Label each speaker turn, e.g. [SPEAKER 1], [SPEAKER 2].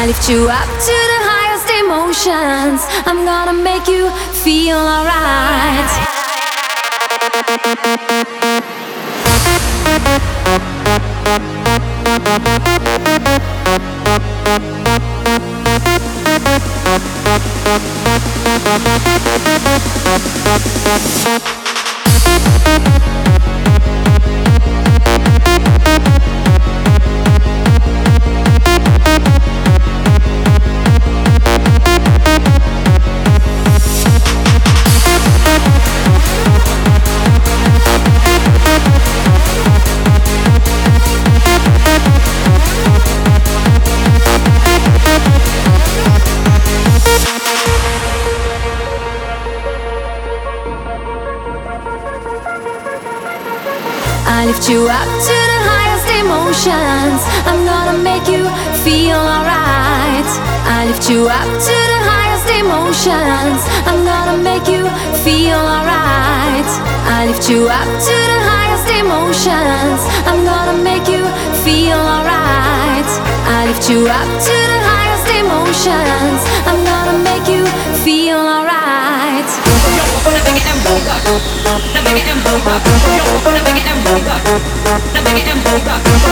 [SPEAKER 1] I lift you up to the highest emotions. I'm gonna make you feel alright. I lift you up to the highest emotions. I'm gonna make you feel alright. I lift you up to the highest emotions. I'm gonna make you feel alright. I lift you up to the highest emotions. I'm gonna make you feel alright. I lift you up to the highest emotions. I'm gonna make you feel alright.
[SPEAKER 2] Now make it